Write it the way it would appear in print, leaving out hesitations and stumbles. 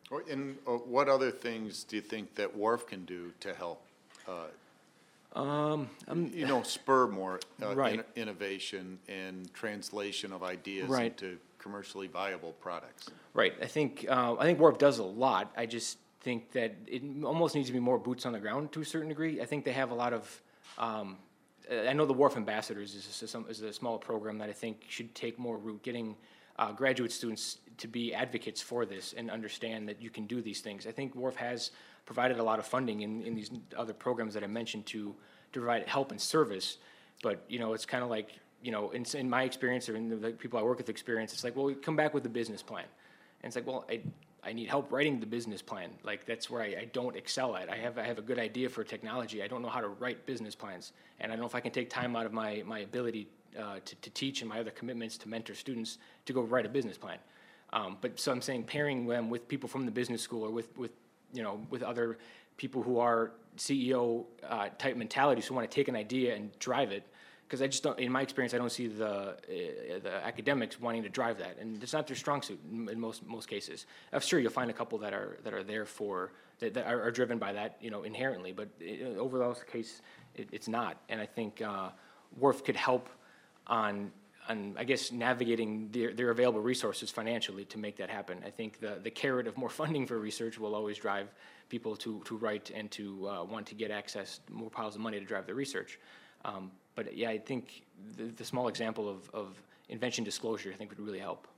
What other things do you think that WARF can do to help, spur more Right. innovation and translation of ideas Right. into commercially viable products? Right. I think Warp does a lot. I just think that it almost needs to be more boots on the ground to a certain degree. I think they have a lot of. I know the Wharf Ambassadors is a small program that I think should take more root, getting graduate students to be advocates for this and understand that you can do these things. I think Wharf has provided a lot of funding in these other programs that I mentioned to provide help and service, but it's kind of like in my experience or in the people I work with experience, it's like, well, we come back with a business plan, and it's like, well, I need help writing the business plan. Like that's where I don't excel at. I have a good idea for technology. I don't know how to write business plans, and I don't know if I can take time out of my ability to teach and my other commitments to mentor students to go write a business plan. But so I'm saying pairing them with people from the business school or with other people who are CEO type mentalities who want to take an idea and drive it. Because I just don't, in my experience, I don't see the academics wanting to drive that, and it's not their strong suit in most cases. I'm sure you'll find a couple that are there for that are driven by that, inherently. But overall case, it's not. And I think WARF could help on I guess navigating their available resources financially to make that happen. I think the carrot of more funding for research will always drive people to write and to want to get access more piles of money to drive the research. But yeah, I think the small example of invention disclosure, I think, would really help.